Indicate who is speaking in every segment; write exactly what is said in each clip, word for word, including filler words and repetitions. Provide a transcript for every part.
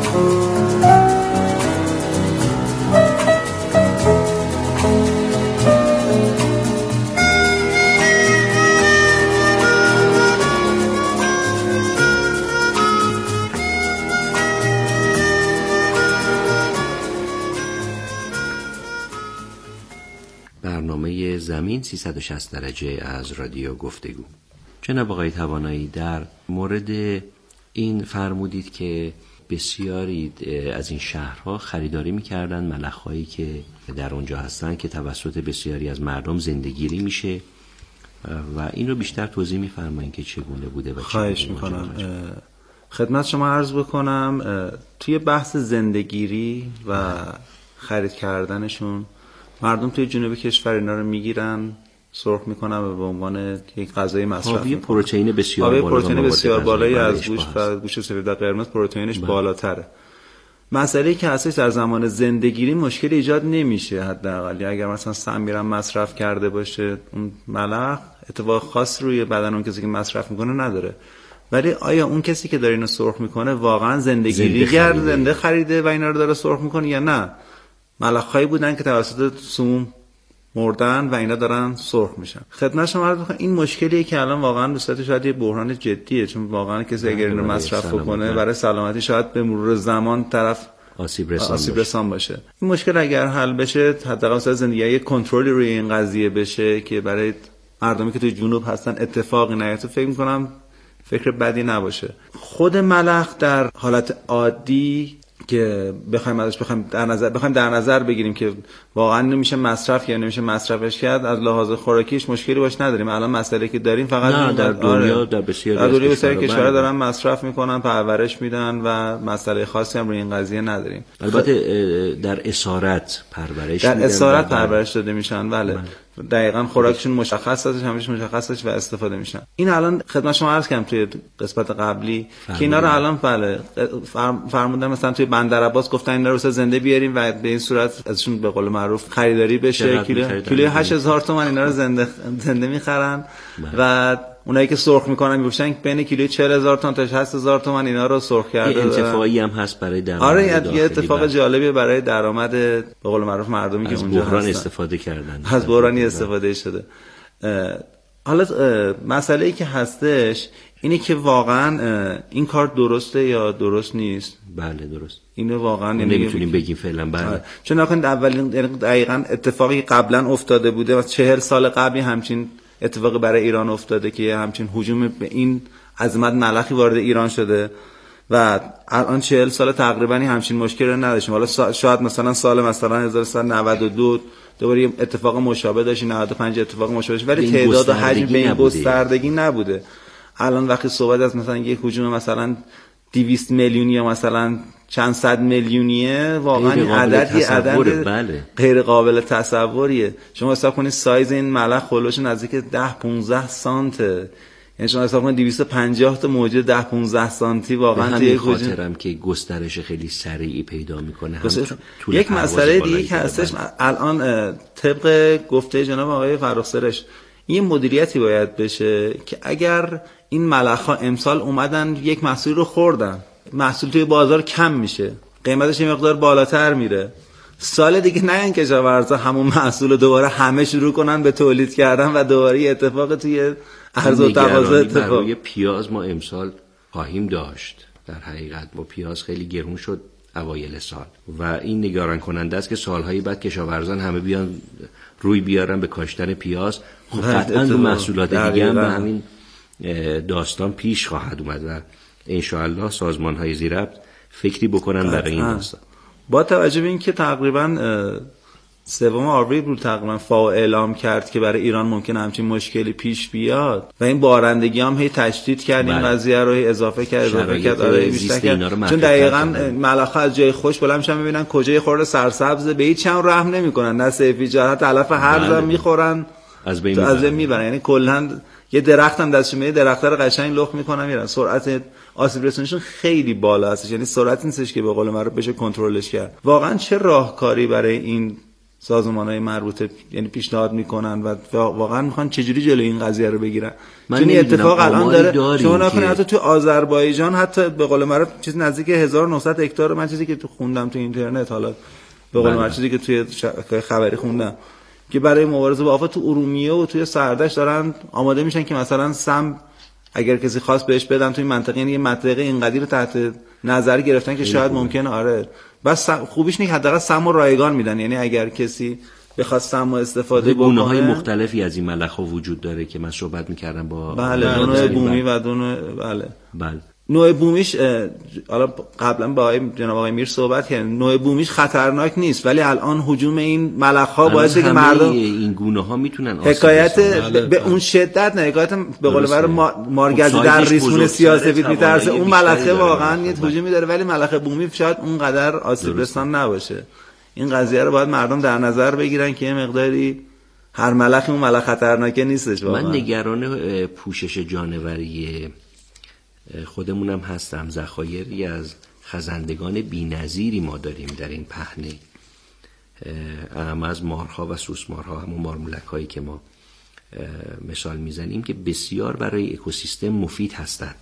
Speaker 1: برنامه زمین سیصد و شصت درجه از رادیو گفتگو. جناب آقای توانایی، در مورد این فرمودید که بسیاری از این شهرها خریداری می‌کردن ملخ‌هایی که در اونجا هستن که توسط بسیاری از مردم زندگیری میشه و این رو بیشتر توضیح می‌فرمایید که چگونه بوده و
Speaker 2: خواهش می‌کنم. خدمت شما عرض بکنم توی بحث زندگیری و خرید کردنشون مردم توی جنوب کشور اینا رو میگیرن، سرخ میکنن و به عنوان یک غذای مصرف
Speaker 1: حاوی پروتئین بسیار بالا،
Speaker 2: پروتئین بسیار بالایی از گوشت و گوشت سفید و قرمز پروتئینش بالاتره. مسئله‌ای که هستش در زمان زندگیری مشکل ایجاد نمیشه، حداقل اگر مثلا سم میرم مصرف کرده باشه اون ملخ اتفاق خاص روی بدن اون کسی که مصرف میکنه نداره. ولی آیا اون کسی که داره اینو سرخ میکنه واقعا زندگیری گر زنده خریده و اینا رو داره سرخ میکنه یا نه ملخ‌هایی بودن که توسط سموم مردن و اینا دارن سرخ میشن؟ خدمت شما عرض می‌کنم این مشکلیه که الان واقعا به صورت شاید یه بحران جدیه، چون واقعا کسی اگر اینو مصرف بکنه برای سلامتی شاید به مرور زمان طرف
Speaker 1: آسیب رسان,
Speaker 2: آسیب رسان باشه. این مشکل اگر حل بشه حداقل واسه زندگی یه کنترلی روی این قضیه بشه که برای مردمی که توی جنوب هستن اتفاقی نیفته، فکر می‌کنم فکر بدی نباشه. خود ملخ در حالت عادی که بخوایم ازش بخوایم در نظر بخوایم در نظر بگیریم که واقعا نمیشه مصرف یا نمیشه مصرفش کرد، از لحاظ خوراکیش مشکلی باش نداریم. الان مسئله که داریم فقط
Speaker 1: در دنیا در بسیاری
Speaker 2: در بسیاری کشورها دارن مصرف میکنن، پرورش میدن و مسئله خاصی هم روی این قضیه نداریم.
Speaker 1: البته در اسارت پرورش
Speaker 2: در اسارت پرورش داده میشن، بله دقیقاً خوراکشون مشخص هستش، همش مشخص هستش و استفاده میشن. این الان خدمت شما عرض کردم توی قسمت قبلی فرمودن. که اینا رو الان بله فرمودن مثلا توی بندرعباس گفتن اینا رو زنده بیاریم و به این صورت ازشون به قول معروف خریداری بشه، کیلو کیلو هشت هزار تومان اینا رو زنده زنده میخرن و اونایی که سرخ میکنن میگفتن بین کیلوی چهل هزار تومان تا هشت هزار تومان اینا رو سرخ کرده.
Speaker 1: اتفاقی هم هست برای درآمد.
Speaker 2: آره یه اتفاق جالبی برای درآمد به قول معروف مردمی که اونجا
Speaker 1: بحران استفاده کردن،
Speaker 2: از بحرانی استفاده شده. حالا مسئله‌ای که هستش اینه که واقعا این کار درسته یا درست نیست؟
Speaker 1: بله درست.
Speaker 2: اینو واقعا
Speaker 1: نمیتونیم بگیم فعلا. بله
Speaker 2: چون واقعا اولین دقیقاً اتفاقی قبلا افتاده بوده و چهل سال قبلی همچین اتفاقی برای ایران افتاده که همچین هجوم به این عظمت ملخی وارد ایران شده و الان چهل سال تقریبا همچین مشکلی رو نداشتیم. حالا شاید مثلا سال مثلا هزار و سیصد و نود و دو دوباره اتفاق مشابه داشتیم، نود و پنج اتفاق مشابه داشت، ولی تعداد و حجم به این گستردگی نبوده. الان وقتی صحبت از مثلا یک هجوم مثلا دویست میلیونی یا مثلا چند صد میلیونیه، واقعا این عدد یه عدد
Speaker 1: بله.
Speaker 2: غیر قابل تصوریه. شما حساب کنید سایز این ملخ خلوش نزدیک ده پانزده سانته، یعنی شما حساب کنید دویست و پنجاه تا موجود ده پانزده سانتی واقعا توی
Speaker 1: خاطرم که گسترش خیلی سریعی پیدا میکنه.
Speaker 2: یک مسئله دیگه که هستش الان طبق گفته جناب آقای فرخ‌سرش این مدیریتی باید بشه که اگر این ملخ‌ها امسال اومدن یک محصول رو خوردن، محصول توی بازار کم میشه، قیمتش یه مقدار بالاتر میره، سال دیگه نه کشاورزا همون محصول رو دوباره همه شروع کنن به تولید کردن و دوباره اتفاق توی عرضه و تقاضا اتفاق.
Speaker 1: برای پیاز ما امسال خواهیم داشت. در حقیقت با پیاز خیلی گرون شد اوایل سال و این نگران کننده است که سالهای بعد کشاورزان همه بیان روی بیارن به کاشتن پیاز. خب قطعاً دو محصولات دیگه هم به همین داستان پیش خواهد اومد و انشاءالله سازمان‌های ذی‌ربط فکری بکنن برای این داستان.
Speaker 2: با توجه به اینکه تقریباً سوم آوریل رو تقریباً فاو اعلام کرد که برای ایران ممکنه همچین مشکلی پیش بیاد و این بارندگی هم هی تشدید کرد این قضیه رو اضافه کرد اضافه کرد آره بیشتر کرد، چون دقیقاً ملخ‌ها از جای خوش بلند میشن ببینن کجای خورده سرسبز به هیچ هم رحم نمیکنن، نه سیفیجات علف هرز هم میخورن
Speaker 1: از بین
Speaker 2: میبرن، یعنی کلاً یه درخت هم دستشون میاد درخت رو قشنگ لخت میکنن میرن. سرعت آسیب رسونیشون خیلی بالا هستش، یعنی سرعت نیستش که به قول معروف بشه کنترلش کرد. واقعا چه راهکاری برای این سازمان‌های مربوطه یعنی پیشنهاد میکنن و واقعا میخوان چجوری جلوی این قضیه رو بگیرن. چون اتفاق الان داره شما نکنید حتی تو آذربایجان حتی به قول معروف چیز نزدیک هزار و نهصد هکتار، من چیزی که تو خوندم تو اینترنت، حالا به قول معروف چیزی که توی خبری خوندم که برای مبارزه با آفات تو ارومیه و توی سردشت دارن آماده میشن که مثلا سم اگر کسی خواست بهش بدن تو این منطقه، یعنی یه منطقه اینقدری رو تحت نظر گرفتن که شاید ممکنه آره بس خوبیش نیست حداقل سم و رایگان میدن، یعنی اگر کسی بخواد سم استفاده بکنه.
Speaker 1: گونه‌های مختلفی از این ملخ‌ها وجود داره که من صحبت می‌کردم با
Speaker 2: بله نوع بومی و دو بله
Speaker 1: بله
Speaker 2: نوع بومیش حالا قبلا با آقای جناب آقای میر صحبت کردیم، نوع بومیش خطرناک نیست ولی الان هجوم این ملخ‌ها باعث که مردم
Speaker 1: این گونه‌ها میتونن
Speaker 2: حکایت بله به اون شدت نه، حکایت به قول معروف مارگرد در ریسمون سیاه‌سفید میترسه، اون ملخه واقعا یه هجومی داره ولی ملخه بومی شاید اونقدر آسیب رسان نباشه. این قضیه رو باید مردم در نظر بگیرن که یه مقداری هر ملخی اون ملخ خطرناکه نیستش. واقعا
Speaker 1: من نگران پوشش جانوری خودمونم هستم. ذخایری از خزندگان بی‌نظیری ما داریم در این پهنه، اهم از مارها و سوسمارها، همون مارمولک‌هایی که ما مثال میزنیم که بسیار برای اکوسیستم مفید هستند.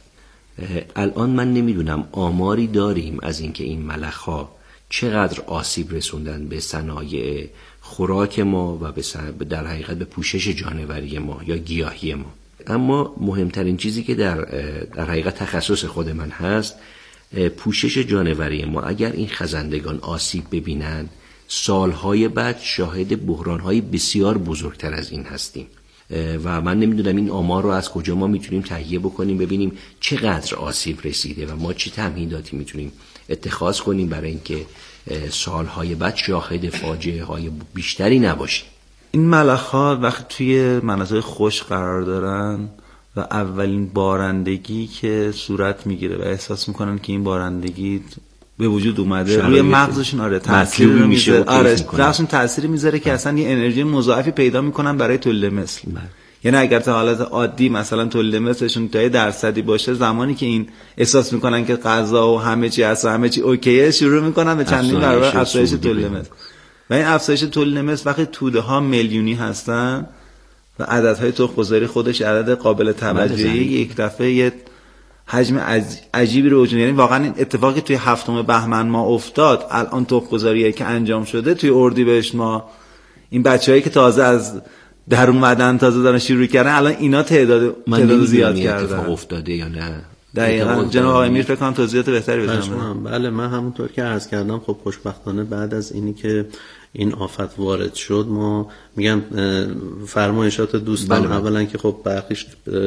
Speaker 1: الان من نمیدونم آماری داریم از اینکه این ملخ‌ها چقدر آسیب رسوندن به صنایع خوراک ما و به در حقیقت به پوشش جانوری ما یا گیاهی ما. اما مهمترین چیزی که در در حقیقت تخصص خود من هست، پوشش جانوری ما. اگر این خزندگان آسیب ببینن، سالهای بعد شاهد بحرانهای بسیار بزرگتر از این هستیم و من نمیدونم این آمار رو از کجا ما میتونیم تهیه بکنیم ببینیم چقدر آسیب رسیده و ما چه تمهیداتی میتونیم اتخاذ کنیم برای اینکه سالهای بعد شاهد فاجعه های بیشتری نباشیم.
Speaker 2: این ملخ‌ها وقتی توی مناطق خشک قرار دارن و اولین بارندگی که صورت میگیره و احساس میکنن که این بارندگی به وجود اومده، روی مغزشون آره تاثیر میذاره، آره مغزشون تاثیر میذاره که اصلا یه انرژی مضاعفی پیدا میکنن برای تولید مثل. یعنی اگر تا حالت عادی مثلا تولید مثلشون تا درصدی باشه، زمانی که این احساس میکنن که غذا و همه چی هست همه چی اوکیه، شروع میکنن به چندین برابر افزایش تولید مثل. و این افزایش تولید مثل وقتی توده ها میلیونی هستن و عددهای تخم‌گذاری خودش عدد قابل توجهی، یک دفعه یه حجم عجیبی رو وجود، یعنی واقعا این اتفاقی توی هفتم بهمن ما افتاد، الان تخم‌گذاریه که انجام شده توی اردیبهشت ما، این بچه‌هایی که تازه از در اومدن تازه دارن شروع کردن، الان اینا تعداد تعداد زیاد کردن.
Speaker 1: اتفاق افتاده یا نه؟
Speaker 2: دقیقاً جناب آقای میر فکر کنم توضیحات بهتری بدم.
Speaker 3: بله من همونطور که عرض کردم خب خوشبختانه بعد از اینی که این آفت وارد شد، ما میگم فرمایشات دوستان بله اولا که خب برخیش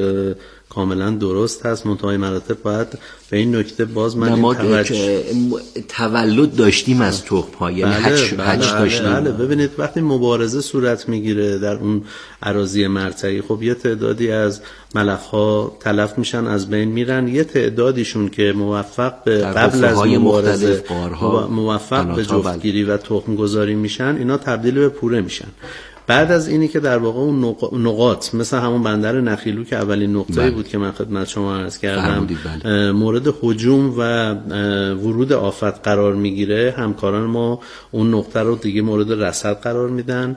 Speaker 3: کاملا درست هست، منتهای مراتب باید به این نکته باز من
Speaker 1: ما توجه... تولد داشتیم از تخم ها، یعنی
Speaker 3: بله
Speaker 1: هچ
Speaker 3: بله
Speaker 1: هچ داشتیم.
Speaker 3: بله ببینید وقتی مبارزه صورت میگیره در اون اراضی مرتعی، خب یه تعدادی از ملخ ها تلف میشن، از بین میرن، یه تعدادیشون که موفق به قبل از مبارزه موفق به جفتگیری و تخم گذاری میشن، اینا تبدیل به پوره میشن. بعد از اینی که در واقع اون نقاط مثل همون بندر نخیلو که اولین نقطه‌ای بود که من خدمت شما عرض کردم مورد هجوم و ورود آفت قرار میگیره، همکاران ما اون نقطه رو دیگه مورد رصد قرار میدن.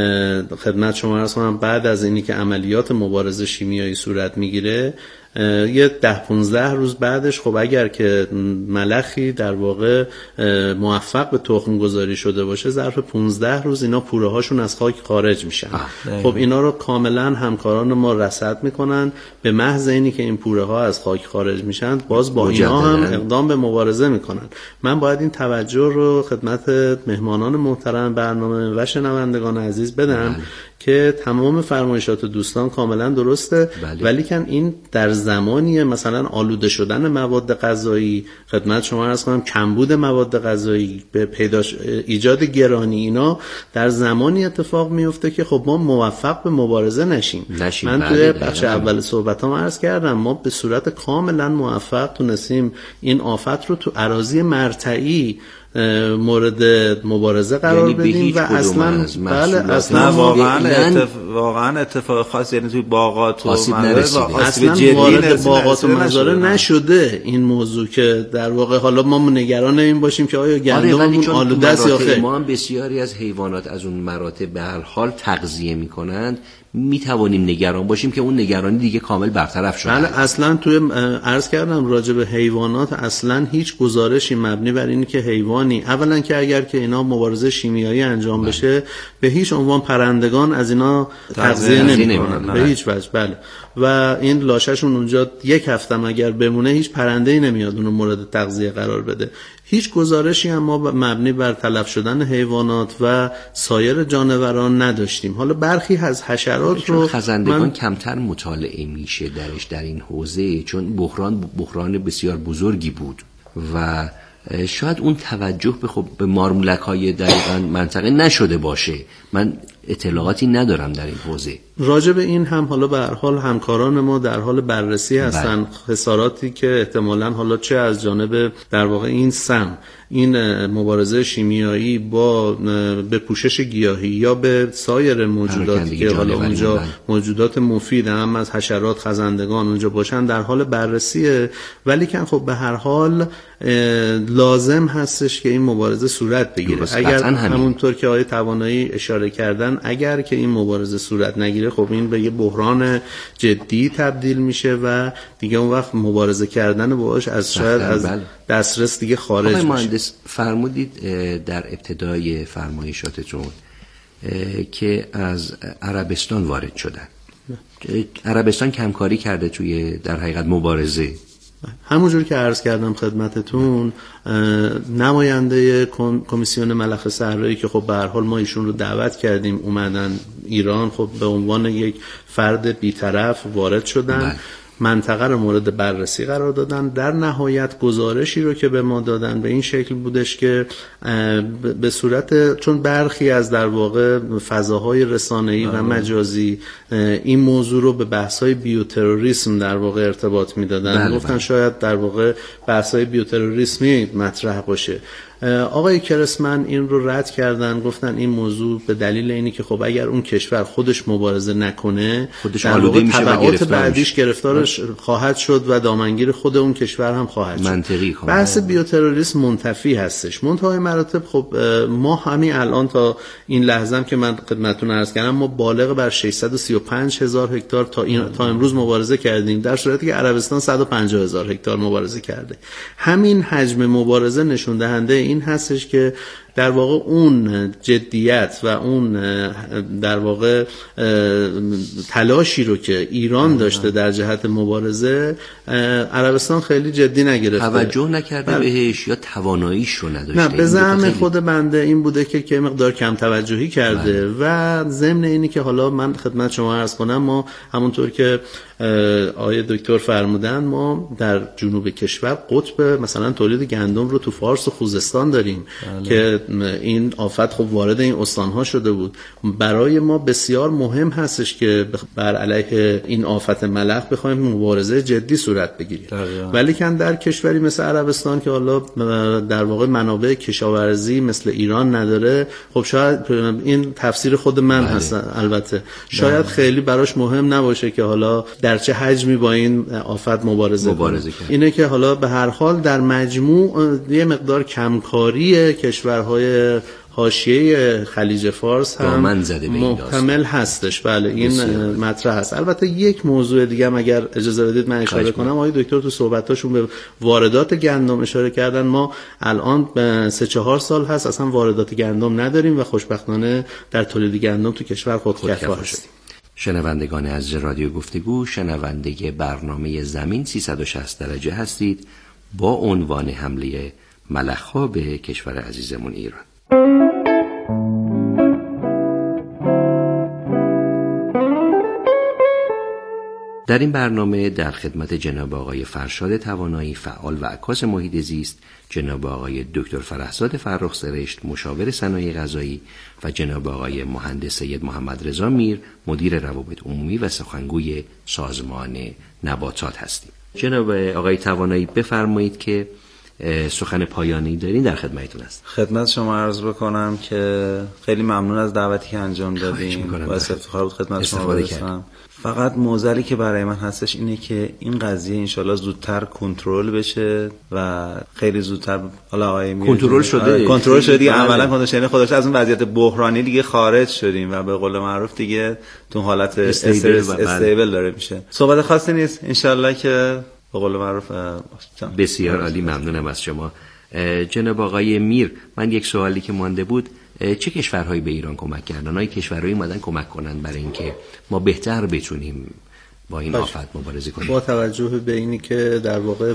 Speaker 3: خدمت شما عرض کنم بعد از اینی که عملیات مبارزه شیمیایی صورت میگیره، یه ده پونزده روز بعدش خب اگر که ملخی در واقع موفق به تخم گذاری شده باشه، ظرف پونزده روز اینا پوره هاشون از خاک خارج میشن. خب اینا رو کاملا همکاران ما رصد میکنن، به محض اینی که این پوره ها از خاک خارج میشن باز با اینا هم اقدام به مبارزه میکنن. من باید این توجه رو خدمت مهمانان محترم برنامه و شنوندگان عزیز بدم که تمام فرمایشات دوستان کاملا درسته، بله. ولی کن این در زمانی مثلا آلوده شدن مواد غذایی، خدمت شما عرض کنم کمبود مواد غذایی، به پیداش ایجاد گرانی، اینا در زمانی اتفاق میفته که خب ما موفق به مبارزه نشیم. نشیم من توی بخش اول صحبتام عرض کردم ما به صورت کاملا موفق تونستیم این آفت رو تو اراضی مرتعی مورد مبارزه قرار
Speaker 1: یعنی
Speaker 3: بدیم و اصلا
Speaker 1: بله
Speaker 2: اصلا واقعا اتف... واقعا اتفاق خاصی یعنی توی باغات و
Speaker 3: اصلا وارد باغات و مزارع نشده این موضوع که در واقع حالا ما نگران این باشیم که آیا گندممون آلوده است یا خیر.
Speaker 1: ما هم بسیاری از حیوانات از اون مراتب به هر حال تغذیه میکنند، می توانیم نگران باشیم که اون نگرانی دیگه کامل برطرف شده.
Speaker 3: بله اصلا توی عرض کردم راجع به حیوانات اصلا هیچ گزارشی مبنی بر اینی که حیوانی اولا که اگر که اینا مبارزه شیمیایی انجام بله. بشه به هیچ عنوان پرندگان از اینا تغذیه نمی‌کنن به هیچ وجه. بله و این لاشه‌شون اونجا یک هفته اگر بمونه هیچ پرنده‌ای نمیاد اون مورد تغذیه قرار بده. هیچ گزارشی هم ما مبنی بر تلف شدن حیوانات و سایر جانوران نداشتیم. حالا برخی از حشرات رو
Speaker 1: خزندگان من... کمتر مطالعه میشه درش در این حوزه، چون بحران بحران بسیار بزرگی بود و شاید اون توجه به خب به مارمولک‌های دقیقاً منطقه نشده باشه. من اطلاعاتی ندارم در این حوزه.
Speaker 3: راجع به این هم حالا به هر حال همکاران ما در حال بررسی هستن، خساراتی که احتمالاً حالا چه از جانب در واقع این سم، این مبارزه شیمیایی با به پوشش گیاهی یا به سایر موجوداتی که حالا اونجا بند. موجودات مفید هم از حشرات خزندگان اونجا باشن در حال بررسیه، ولی که خب به هر حال لازم هستش که این مبارزه صورت بگیره. اگر همونطور که آقای توانایی اشاره کردن اگر که این مبارزه صورت نگیره خب این به یه بحران جدی تبدیل میشه و دیگه اون وقت مبارزه کردن باهاش از شاید از دسترس دیگه خارج میشه.
Speaker 1: مهندس فرمودید در ابتدای فرمایشاتتون که از عربستان وارد شدن. عربستان کمکاری کرده توی در حقیقت مبارزه.
Speaker 3: همونجور که عرض کردم خدمتتون نماینده کمیسیون ملخ صحرایی که خب به هر حال ما ایشون رو دعوت کردیم اومدن ایران، خب به عنوان یک فرد بی‌طرف وارد شدن بله. منطقه رو مورد بررسی قرار دادن. در نهایت گزارشی رو که به ما دادن به این شکل بودش که به صورت چون برخی از در واقع فضاهای رسانه‌ای و مجازی این موضوع رو به بحث‌های بیوتروریسم در واقع ارتباط میدادن، بله گفتن بله. شاید در واقع بحث‌های بیوتروریسمی مطرح باشه. آقای کرسمن این رو رد کردن، گفتن این موضوع به دلیل اینی که خب اگر اون کشور خودش مبارزه نکنه
Speaker 1: خودش آلوده میشه و گرفتار
Speaker 3: بعدیش گرفتارش خواهد شد و دامنگیر خود اون کشور هم خواهد شد.
Speaker 1: منطقی خواهد.
Speaker 3: بحث بیوتروریسم منتفی هستش. منتهای مراتب خب ما همین الان تا این لحظه هم که من خدمتتون عرض کردم ما بالغ بر ششصد و سی و پنج هزار هکتار تا این تا امروز مبارزه کردیم، در صورتی که عربستان صد و پنجاه هزار هکتار مبارزه کرده. همین حجم مبارزه نشون دهنده این هستش که در واقع اون جدیت و اون در واقع تلاشی رو که ایران داشته در جهت مبارزه عربستان خیلی جدی نگرفته،
Speaker 1: توجه نکرده بهش یا تواناییش رو نداشته.
Speaker 3: نه به زعم خود بنده این بوده که که مقدار کم توجهی کرده بله. و ضمن اینی که حالا من خدمت شما عرض کنم ما همونطور که آقای دکتر فرمودن ما در جنوب کشور قطب مثلا تولید گندم رو تو فارس و خوزستان داریم بله. که این آفت خب وارد این استانها شده بود. برای ما بسیار مهم هستش که بر علیه این آفت ملخ بخوایم مبارزه جدی صورت بگیریم، ولی کن در کشوری مثل عربستان که حالا در واقع منابع کشاورزی مثل ایران نداره، خب شاید این تفسیر خود من بله. هست البته شاید بله. خیلی براش مهم نباشه که حالا در چه حجمی با این آفت مبارزه, مبارزه کنه. اینه که حالا به هر حال در مجموع یه مقدار کمکاری کشورهای حاشیه خلیج فارس هم محتمل هستش. بله این مطرح هست. البته یک موضوع دیگه هم اگر اجازه بدید من اشاره کنم، آقای دکتر تو صحبتاشون به واردات گندم اشاره کردن. ما الان سه چهار سال هست اصلا واردات گندم نداریم و خوشبختانه در تولید گندم تو کشور خودکفا هستیم.
Speaker 1: شنوندگان از رادیو گفتگو، شنونده برنامه زمین سیصد و شصت درجه هستید با عنوان حمله ملخ‌ها به کشور عزیزمون ایران. در این برنامه در خدمت جناب آقای فرشاد توانایی فعال و عکاس محیط زیست، جناب آقای دکتر فرهزاد فرخ سرشت مشاور صنایع غذایی و جناب آقای مهندس سید محمد رضا میر مدیر روابط عمومی و سخنگوی سازمان نباتات هستیم. جناب آقای توانایی بفرمایید که سخن پایانی دارین در خدمتتون است.
Speaker 2: خدمت شما عرض بکنم که خیلی ممنون از دعوتی که انجام دادین. باعث افتخار بود خدمت شما برسم. فقط موزلی که برای من هستش اینه که این قضیه انشالله زودتر کنترل بشه و خیلی زودتر حالا آقای
Speaker 1: کنترل شده
Speaker 2: کنترل شده دیگه، عملا کنترل خودش از اون وضعیت بحرانی دیگه خارج شدیم و به قول معروف دیگه تو حالت استیبل داره میشه. صحبت خاصی نیست انشالله که به قول معروف.
Speaker 1: بسیار عالی، ممنونم از شما جناب آقای میر. من یک سوالی که مانده بود، چه کشورهایی به ایران کمک کردن؟ آیا کشورهایی اومدن کمک کنن برای اینکه ما بهتر بتونیم با این آفت مبارزه کنیم؟
Speaker 3: با توجه به اینی که در واقع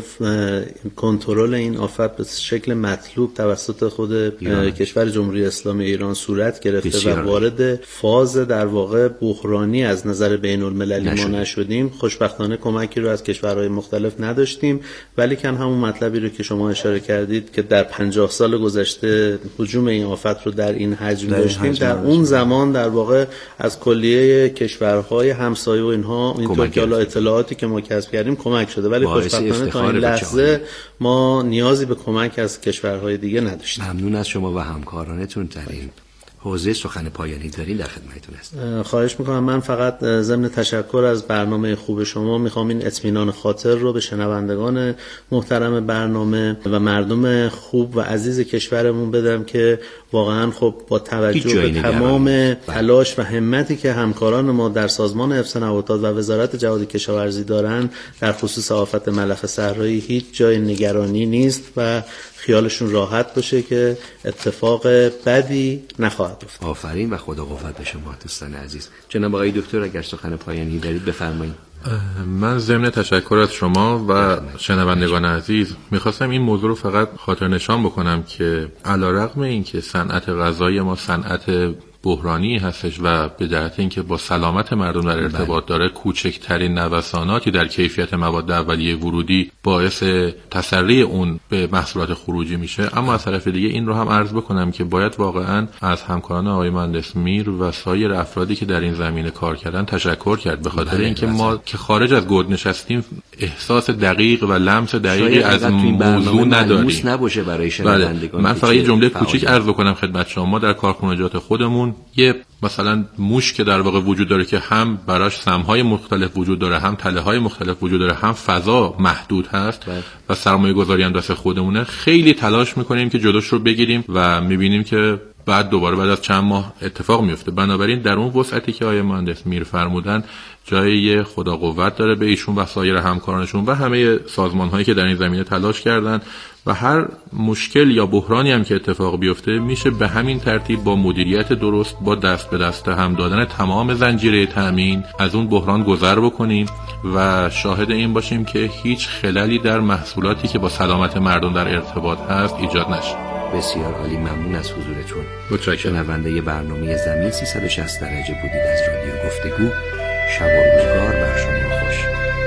Speaker 3: کنترل این آفت به شکل مطلوب توسط خود ایران. کشور جمهوری اسلامی ایران صورت گرفته و وارد فاز در واقع بحرانی از نظر بین المللی ما نشدیم، خوشبختانه کمکی رو از کشورهای مختلف نداشتیم، ولی کن همون مطلبی رو که شما اشاره کردید که در پنجاه سال گذشته هجوم این آفت رو در این حجم داشتیم، در اون زمان در واقع از کلیه کشورهای همسایه و اینها اینطور که حالا اطلاعاتی که ما کسب کردیم کمک شده، ولی خوشبختانه تا این لحظه ما نیازی به کمک از کشورهای دیگه نداشتیم.
Speaker 1: ممنون از شما و همکارانتون در این حوزه سخن پایانی دارین، در خدمتتون هستم.
Speaker 3: خواهش میکنم. من فقط ضمن تشکر از برنامه خوب شما میخوام این اطمینان خاطر رو به شنوندگان محترم برنامه و مردم خوب و عزیز کشورمون بدم که واقعا خب با توجه به تمام تلاش و همتی که همکاران ما در سازمان حفظ نباتات و وزارت جهاد کشاورزی دارن در خصوص آفت ملخ صحرایی هیچ جای نگرانی نیست و خیالشون راحت باشه که اتفاق بدی نخواهد افتاد.
Speaker 1: آفرین و خدا قوت به شما دوستان عزیز. جناب آقای دکتر اگر سخن پایانی دارید بفرمایید.
Speaker 4: من ضمن تشکر از شما و شنوندگان عزیز میخواستم این موضوع رو فقط خاطر نشان بکنم که علیرغم اینکه صنعت غذایی ما صنعت بحرانی هستش و به جهت اینکه با سلامت مردم در ارتباط داره، کوچکترین نوساناتی در کیفیت مواد اولیه ورودی باعث تسری اون به محصولات خروجی میشه، اما از طرف دیگه این رو هم عرض بکنم که باید واقعا از همکاران آقای مهندس میر و سایر افرادی که در این زمینه کار کردن تشکر کرد، به خاطر اینکه ما که خارج از گود نشستیم احساس دقیق و لمس دقیقی از موضوع نداریم.
Speaker 1: نباشه برای شنوندگان.
Speaker 4: من فقط یه جمله کوچیک عرض بکنم خدمت شما. در کارخانجات خودمون یه مثلا موش که در واقع وجود داره که هم براش سمهای مختلف وجود داره، هم تله های مختلف وجود داره، هم فضا محدود هست بله. و سرمایه گذاری هم دست خودمونه. خیلی تلاش میکنیم که جلوش رو بگیریم و میبینیم که بعد دوباره بعد از چند ماه اتفاق میفته. بنابراین در اون وسعتی که آقای مهندس میر فرمودن جای خدا قوت داره به ایشون و سایر همکارانشون و همه سازمان هایی که در این زمینه تلاش کردن و هر مشکل یا بحرانی هم که اتفاق بیفته میشه به همین ترتیب با مدیریت درست، با دست به دست هم دادن تمام زنجیره تامین از اون بحران گذر بکنیم و شاهد این باشیم که هیچ خللی در محصولاتی که با سلامت مردم در ارتباط هست ایجاد نشه.
Speaker 1: بسیار عالی، ممنون از حضورتون. شنونده برنامه زمین سیصد و شصت درجه بودید از رادیو گفتگو. شب و روزگار بر شما خوش.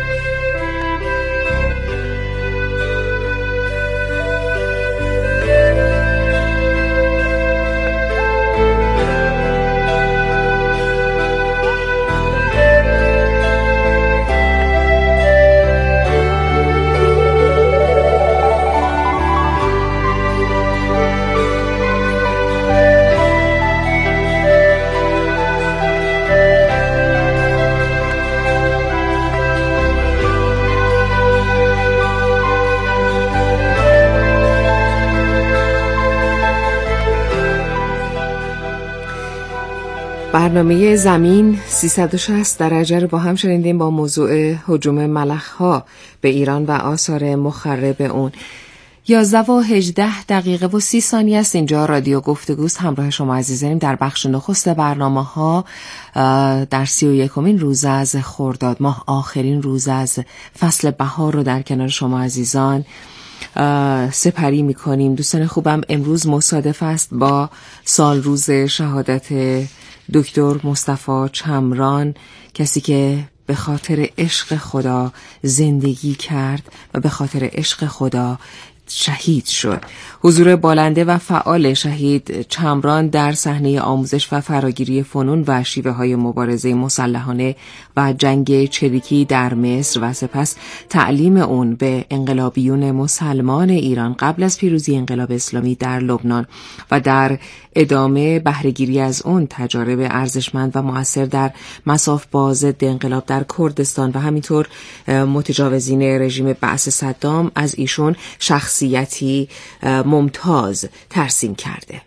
Speaker 5: برنامه زمین سیصد و شصت درجه رو با هم شنیدیم با موضوع هجوم ملخ‌ها به ایران و آثار مخرب اون. یازده و هجده دقیقه و سی ثانیه است. اینجا رادیو گفتگوست، همراه شما عزیزانیم در بخش نخست برنامه ها در سی و یکمین روز از خرداد ماه، آخرین روز از فصل بهار رو در کنار شما عزیزان سپری میکنیم. دوستان خوبم، امروز مصادف است با سال روز شهادت دکتر مصطفی چمران، کسی که به خاطر عشق خدا زندگی کرد و به خاطر عشق خدا شهید شد. حضور بالنده و فعال شهید چمران در صحنه آموزش و فراگیری فنون و شیوه‌های مبارزه مسلحانه و جنگ چریکی در مصر و سپس تعلیم اون به انقلابیون مسلمان ایران قبل از پیروزی انقلاب اسلامی در لبنان و در ادامه بهره‌گیری از اون تجارب ارزشمند و مؤثر در مساف با ضد انقلاب در کردستان و همینطور متجاوزین رژیم بعث صدام از ایشون شخصیتی ممتاز ترسیم کرده.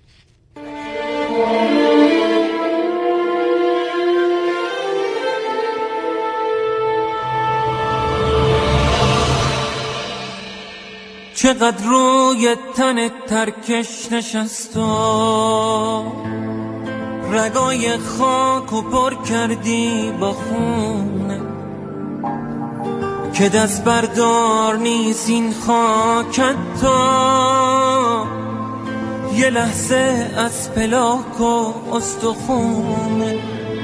Speaker 6: چقدر روی تن ترکش نشست و رگای خاک و پر کردی با خونه که دست بردار نیست این خاکت تا یه لحظه از پلاک و استخونه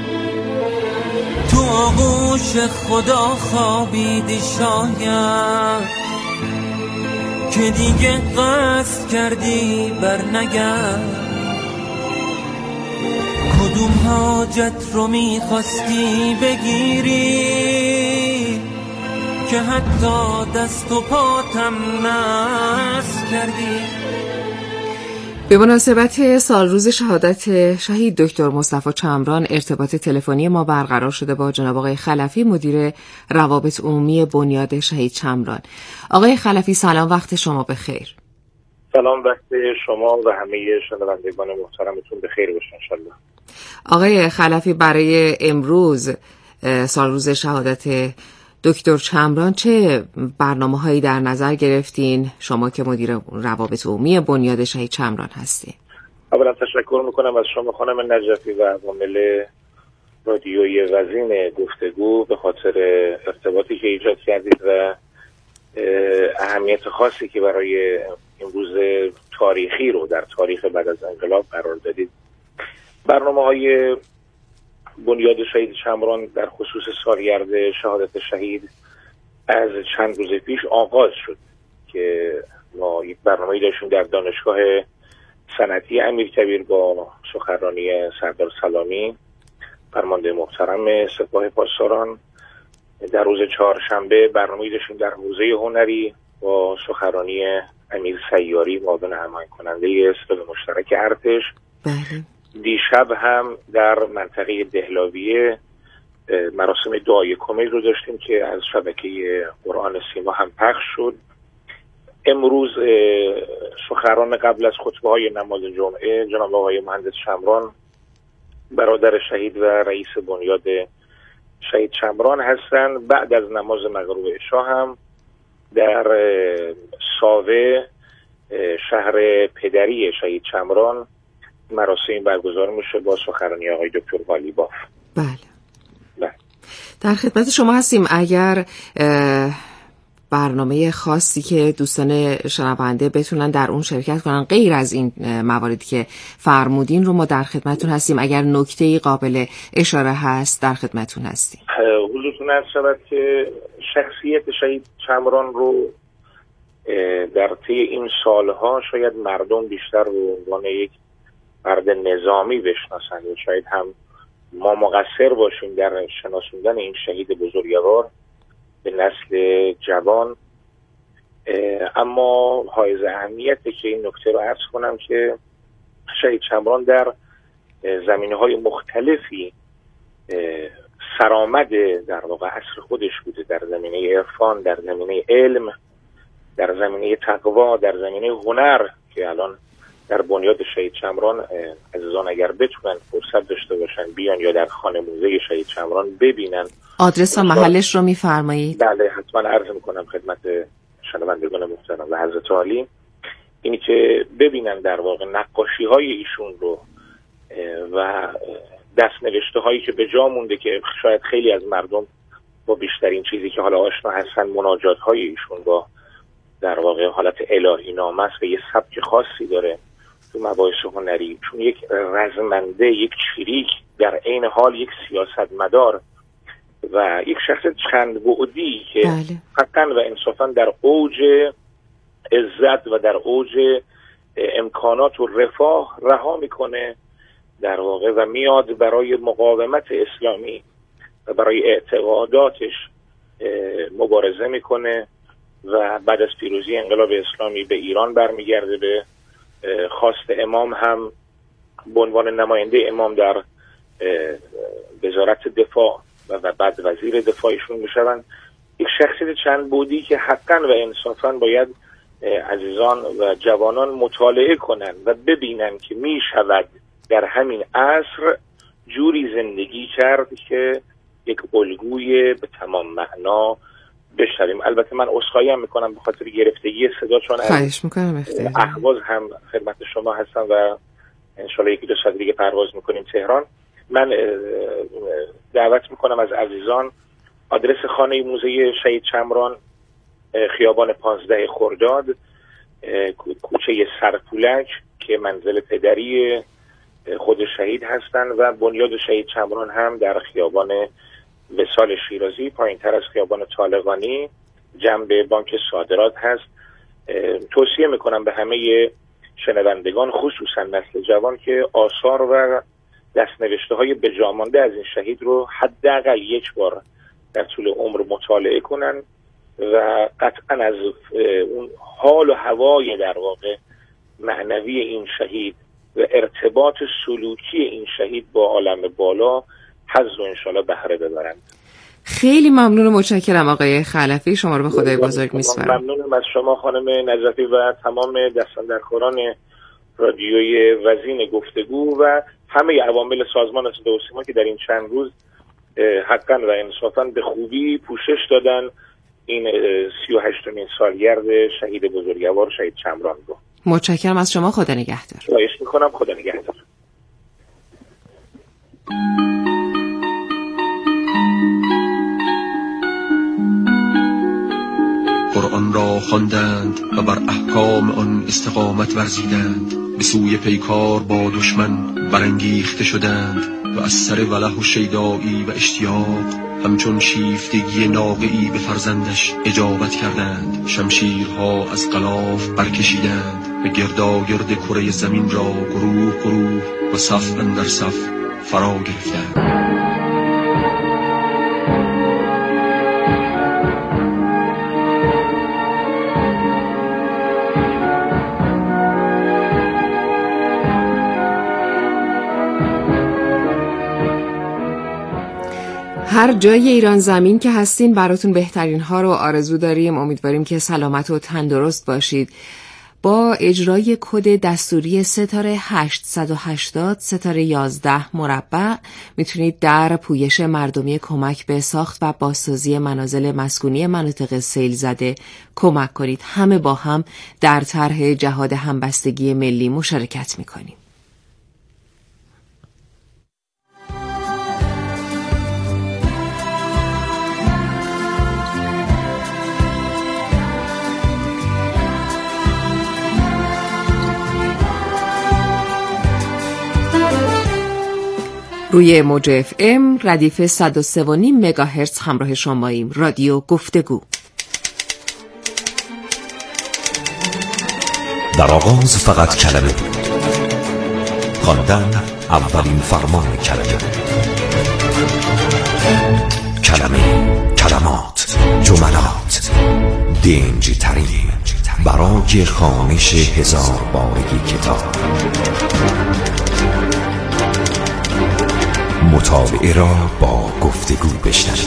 Speaker 6: تو آغوش خدا خوابیدی شاید که دیگه قصد کردی بر نگرد کدوم حاجت رو میخواستی بگیری که حتی دست و پاتم نس کردی.
Speaker 5: به مناسبت سالروز شهادت شهید دکتر مصطفی چمران ارتباط تلفنی ما برقرار شده با جناب آقای خلفی مدیر روابط عمومی بنیاد شهید چمران. آقای خلفی سلام، وقت شما بخیر.
Speaker 7: سلام، وقت شما و همه شنوندگان محترمتون بخیر باشه انشالله.
Speaker 5: آقای خلفی، برای امروز سالروز شهادت دکتر چمران چه برنامه‌هایی در نظر گرفتین شما که مدیر روابط عمومی بنیاد شهید چمران هستین؟
Speaker 7: اولا تشکر میکنم از شما خانم نجفی و عوامل رادیوی وزین گفتگو به خاطر ارتباطی که ایجاد کردید و اهمیت خاصی که برای امروز تاریخی رو در تاریخ بعد از انقلاب قرار دادید. برنامه‌های بنیاد شهید چمران در خصوص سالگرد شهادت شهید از چند روز پیش آغاز شد که ما یک برنامه‌ای داشتیم در دانشگاه صنعتی امیرکبیر با سخنرانی سردار سلامی فرمانده محترم سپاه پاسداران. در روز چهارشنبه برنامه‌ای داشتیم در حوزه هنری با سخنرانی امیر سیاری معاون هماهنگ کننده ستاد مشترک ارتش.
Speaker 5: بله.
Speaker 7: دیشب هم در منطقه دهلاویه مراسم دعای کمیل رو داشتیم که از شبکه قرآن سیما هم پخش شد. امروز سخنران قبل از خطبه های نماز جمعه جناب آقای مهندس شمران برادر شهید و رئیس بنیاد شهید چمران هستند. بعد از نماز مغرب عشا هم در ساوه شهر پدری شهید چمران مراسم برگزار میشه با سخنرانی آقای دکتر قالیباف.
Speaker 5: بله.
Speaker 7: بله.
Speaker 5: در خدمت شما هستیم. اگر برنامه خاصی که دوستان شنونده بتونن در اون شرکت کنن غیر از این مواردی که فرمودین رو ما در خدمتتون هستیم. اگر نکته‌ای قابل اشاره هست در خدمتتون هستیم.
Speaker 7: حضورتون عرض شود که شخصیت شهید چمران رو در طی این سالها شاید مردم بیشتر به عنوان یک مرد نظامی بشناسند و شاید هم ما مقصر باشیم در شناسوندن این شهید بزرگوار به نسل جوان. اما حائز اهمیته که این نکته رو عرض کنم که شهید چمران در زمینه‌های مختلفی سرآمد در واقع عصر خودش بوده، در زمینه عرفان، در زمینه علم، در زمینه تقوا، در زمینه هنر که الان در بنیاد شهید چمران عزیزان اگر بتونن فرصت داشته باشن بیان یا در خانه موزه شهید چمران ببینن.
Speaker 5: آدرس و محلش رو میفرمایید؟
Speaker 7: بله حتما عرض میکنم خدمت شنوندگان محترم و حضرت عالی، اینی که ببینن در واقع نقاشی های ایشون رو و دست نوشته هایی که به جا مونده که شاید خیلی از مردم با بیشترین چیزی که حالا آشنا هستن مناجات های ایشون با در واقع حالت الهی نامه است و یه سبک خاصی داره تو مباحث هنری، چون یک رزمنده، یک چریک، در عین حال یک سیاستمدار و یک شخص چند بعدی که
Speaker 5: بله.
Speaker 7: حقا و انصافا در اوج عزت و در اوج امکانات و رفاه رها میکنه در واقع و میاد برای مقاومت اسلامی و برای اعتقاداتش مبارزه میکنه و بعد از پیروزی انقلاب اسلامی به ایران برمیگرده. به خواست امام هم به عنوان نماینده امام در وزارت دفاع و بعد وزیر دفاعشون میشوند. یک شخصیت چند بودی که حقا و انصافا باید عزیزان و جوانان مطالعه کنند و ببینند که میشود در همین عصر جوری زندگی کرد که یک الگوی به تمام معنا بشنویم. البته من عذرخواهی هم میکنم به خاطر گرفتگی صدا، چون
Speaker 5: خواهش میکنم
Speaker 7: اهواز هم خدمت شما هستم و انشالله یکی دو ساعت دیگه پرواز میکنیم تهران. من دعوت میکنم از عزیزان آدرس خانه موزه شهید چمران، خیابان پانزده خرداد، کوچه سرپولک که منزل پدری خود شهید هستند و بنیاد شهید چمران هم در خیابان وصال شیرازی پایین تر از خیابان طالقانی جنب بانک صادرات هست. توصیه میکنم به همه شنوندگان خصوصا نسل جوان که آثار و دستنوشته های بجامانده از این شهید رو حداقل یک بار در طول عمر مطالعه کنن و قطعا از اون حال و هوای در واقع معنوی این شهید و ارتباط سلوکی این شهید با عالم بالا حظ و انشالله بهره ببرند.
Speaker 5: خیلی ممنون و متشکرم آقای خلفی، شما رو به خدای بزرگ میسپارم.
Speaker 7: ممنونم از شما خانم نجفی و تمام دستاندرکاران رادیوی وزین گفتگو و همه عوامل سازمان صدا و سیما که در این چند روز حقا و انصافا به خوبی پوشش دادن این سی و هشتمین سالگرد شهید بزرگوار شهید چمران رو.
Speaker 5: متشکرم از شما، خدا نگهدار.
Speaker 7: خواهش میکنم، خدا نگهدار.
Speaker 8: قرآن را خواندند و بر احکام آن استقامت ورزیدند، به سوی پیکار با دشمن برانگیخته شدند و از سر وله و شیدایی و اشتیاق همچون شیفتگی ناقه‌ای به فرزندش اجابت کردند. شمشیرها از غلاف برکشیدند و گرداگرد کره زمین را گروه گروه و صف اندر صف فرا گرفتند.
Speaker 5: هر جای ایران زمین که هستین براتون بهترین ها رو آرزو داریم. امیدواریم که سلامت و تندرست باشید. با اجرای کد دستوری ستاره هشتصد و هشتاد ستاره یازده مربع میتونید در پویش مردمی کمک به ساخت و بازسازی منازل مسکونی مناطق سیل زده کمک کنید. همه با هم در طرح جهاد همبستگی ملی مشارکت میکنیم. روی موج اف ام ردیف صد و سه و نیم مگاهرتز همراه شماییم. رادیو گفتگو.
Speaker 9: در آغاز فقط کلمه بود، خواندن اولین فرمان کلمه. کلمه، کلمات، جملات، دنج ترین برای خوانش هزار بارگی کتاب. مطالعه را با گفتگو بشنوید.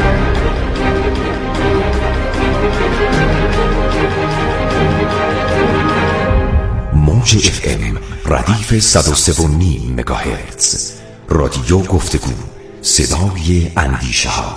Speaker 9: موج اف ام ردیف صد و سه و نیم مگاهرتز. رادیو گفتگو، صدای اندیشه ها.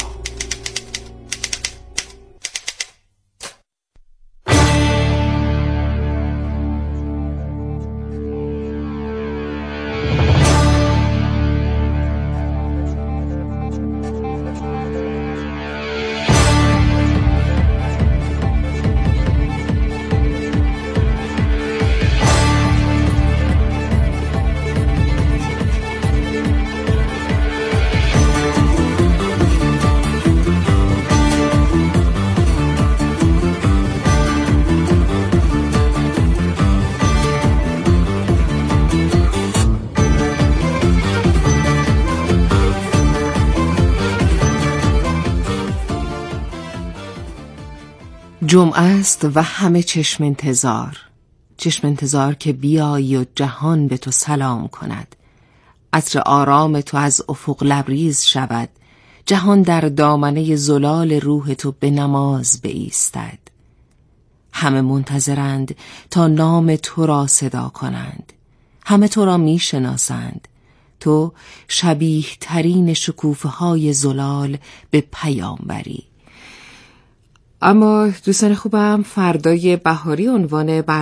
Speaker 5: جمعه است و همه چشم انتظار، چشم انتظار که بیایی و جهان به تو سلام کند، عطر آرام تو از افق لبریز شود، جهان در دامنه زلال روح تو به نماز بایستد. همه منتظرند تا نام تو را صدا کنند، همه تو را می شناسند، تو شبیه ترین شکوفه های زلال به پیامبری. اما دوستان خوبم، فردای بهاری عنوان